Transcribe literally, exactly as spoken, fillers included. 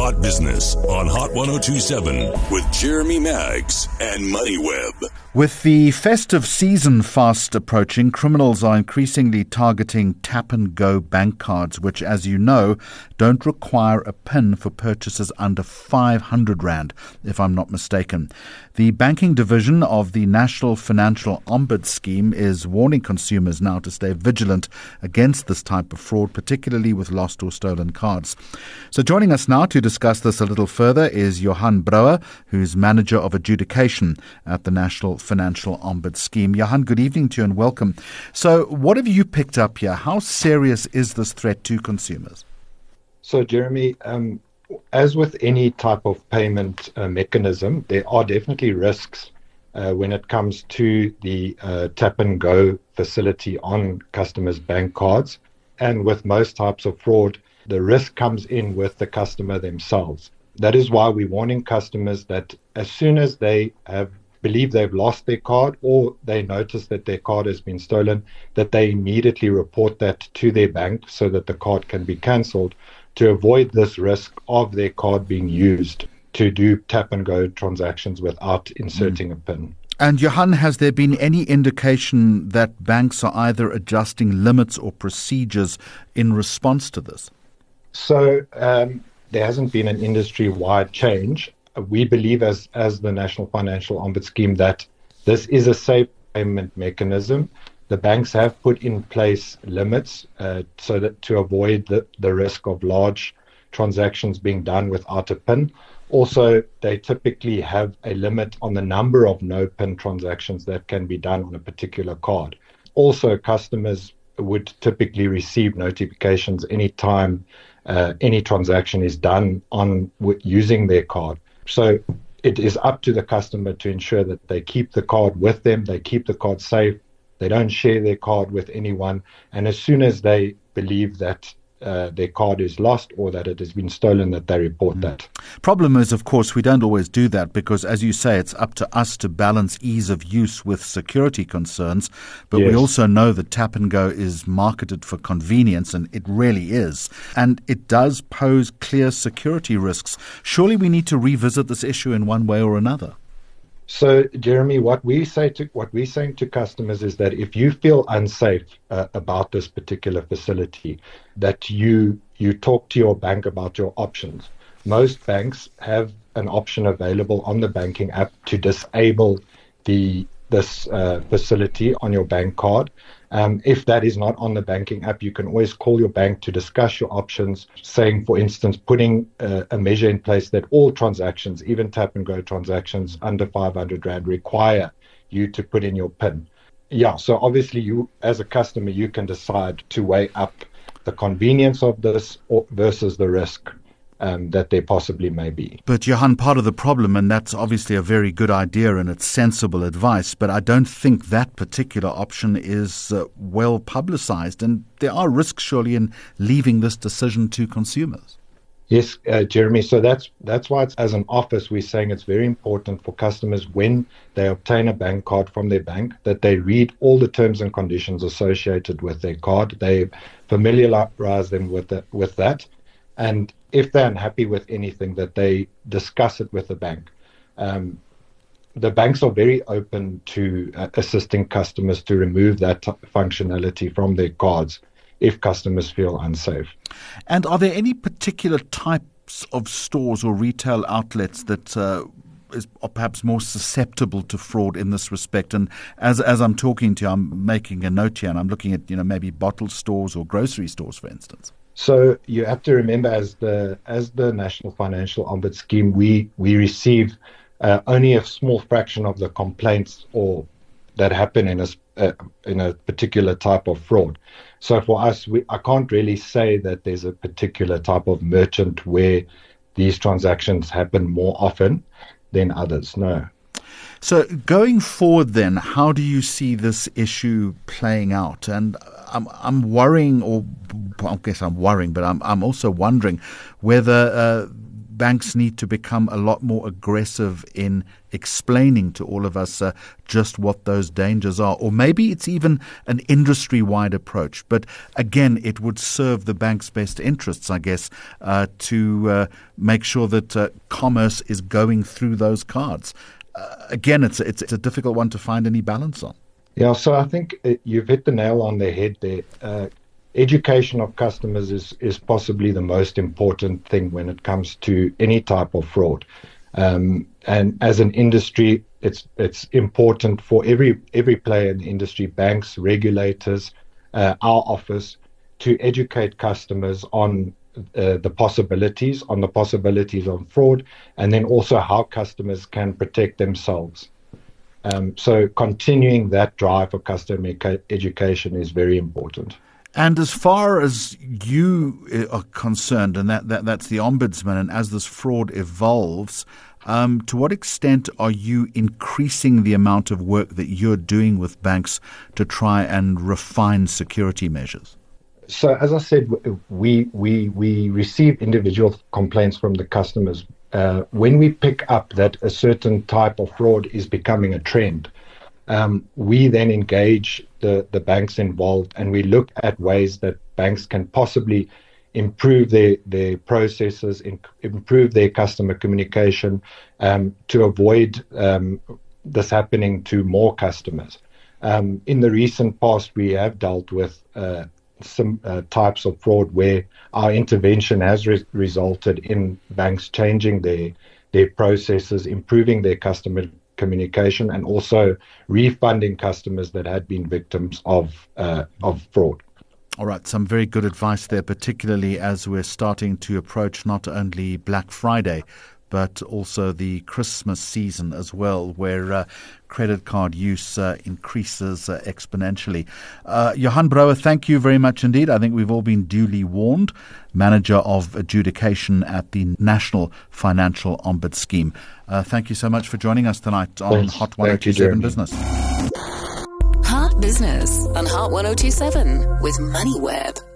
Hot Business on Hot ten twenty-seven with Jeremy Maggs and MoneyWeb. With the festive season fast approaching, criminals are increasingly targeting tap-and-go bank cards, which, as you know, don't require a PIN for purchases under five hundred rand, if I'm not mistaken. The banking division of the National Financial Ombud Scheme is warning consumers now to stay vigilant against this type of fraud, particularly with lost or stolen cards. So joining us now to discuss this a little further is Johan Brouwer, who's Manager of Adjudication at the National Financial Ombud Scheme. Johan, good evening to you and welcome. So what have you picked up here? How serious is this threat to consumers? So, Jeremy, um, as with any type of payment uh, mechanism, there are definitely risks uh, when it comes to the uh, tap-and-go facility on customers' bank cards. And with most types of fraud, the risk comes in with the customer themselves. That is why we're warning customers that as soon as they have believe they've lost their card or they notice that their card has been stolen, that they immediately report that to their bank so that the card can be cancelled, to avoid this risk of their card being used to do tap-and-go transactions without inserting mm. a PIN. And Johan, has there been any indication that banks are either adjusting limits or procedures in response to this? So um, there hasn't been an industry-wide change. We believe as, as the National Financial Ombud Scheme that this is a safe payment mechanism. The banks have put in place limits uh, so that to avoid the, the risk of large transactions being done without a PIN. Also, they typically have a limit on the number of no-PIN transactions that can be done on a particular card. Also, customers would typically receive notifications anytime uh, any transaction is done on w- using their card. So it is up to the customer to ensure that they keep the card with them, they keep the card safe, they don't share their card with anyone, and as soon as they believe that uh, their card is lost or that it has been stolen, that they report mm. that. Problem is, of course, we don't always do that because, as you say, it's up to us to balance ease of use with security concerns, but yes. we also know that Tap and Go is marketed for convenience, and it really is, and it does pose clear security risks. Surely we need to revisit this issue in one way or another. So, Jeremy, what we say to what we're saying to customers is that if you feel unsafe uh, about this particular facility, that you you talk to your bank about your options. Most banks have an option available on the banking app to disable the this uh, facility on your bank card. Um, if that is not on the banking app, you can always call your bank to discuss your options, saying, for instance, putting uh, a measure in place that all transactions, even tap-and-go transactions under five hundred rand, require you to put in your PIN. Yeah, so obviously you, as a customer, you can decide to weigh up the convenience of this or, versus the risk Um, that there possibly may be. But Johan, part of the problem, and that's obviously a very good idea and it's sensible advice, but I don't think that particular option is uh, well publicized, and there are risks surely in leaving this decision to consumers. Yes, uh, Jeremy, so that's that's why it's, as an office we're saying it's very important for customers when they obtain a bank card from their bank that they read all the terms and conditions associated with their card, they familiarize them with, the, with that, and if they're unhappy with anything, that they discuss it with the bank. Um, the banks are very open to uh, assisting customers to remove that t- functionality from their cards if customers feel unsafe. And are there any particular types of stores or retail outlets that uh, is, are perhaps more susceptible to fraud in this respect? And as as I'm talking to you, I'm making a note here, and I'm looking at, you know, maybe bottle stores or grocery stores, for instance. So you have to remember, as the as the National Financial Ombud Scheme, we we receive uh, only a small fraction of the complaints or that happen in a uh, in a particular type of fraud. So for us, we, I can't really say that there's a particular type of merchant where these transactions happen more often than others. No. So going forward then, how do you see this issue playing out? And I'm I'm worrying, or I guess I'm worrying, but I'm I'm also wondering whether uh, banks need to become a lot more aggressive in explaining to all of us uh, just what those dangers are. Or maybe it's even an industry-wide approach. But again, it would serve the bank's best interests, I guess, uh, to uh, make sure that uh, commerce is going through those cards. Uh, again, it's, it's, it's a difficult one to find any balance on. Yeah, so I think you've hit the nail on the head there. Uh, education of customers is, is possibly the most important thing when it comes to any type of fraud. Um, and as an industry, it's it's important for every every player in the industry, banks, regulators, uh, our office, to educate customers on uh, the possibilities, on the possibilities of fraud, and then also how customers can protect themselves. Um, so continuing that drive for customer education is very important. And as far as you are concerned, and that, that that's the Ombudsman, and as this fraud evolves, um, to what extent are you increasing the amount of work that you're doing with banks to try and refine security measures? So, as I said, we we we receive individual complaints from the customers. Uh, when we pick up that a certain type of fraud is becoming a trend, um, we then engage the, the banks involved, and we look at ways that banks can possibly improve their, their processes, in, improve their customer communication um, to avoid um, this happening to more customers. Um, in the recent past, we have dealt with uh, some uh, types of fraud where our intervention has re- resulted in banks changing their their processes, improving their customer communication, and also refunding customers that had been victims of uh, of fraud. All right, some very good advice there, particularly as we're starting to approach not only Black Friday, but also the Christmas season as well, where uh, credit card use uh, increases uh, exponentially. Uh, Johan Brouwer, thank you very much indeed. I think we've all been duly warned. Manager of Adjudication at the National Financial Ombuds Scheme. Uh, thank you so much for joining us tonight on Thanks. Hot one oh two seven Business. Hot Business on Hot one oh two seven with MoneyWeb.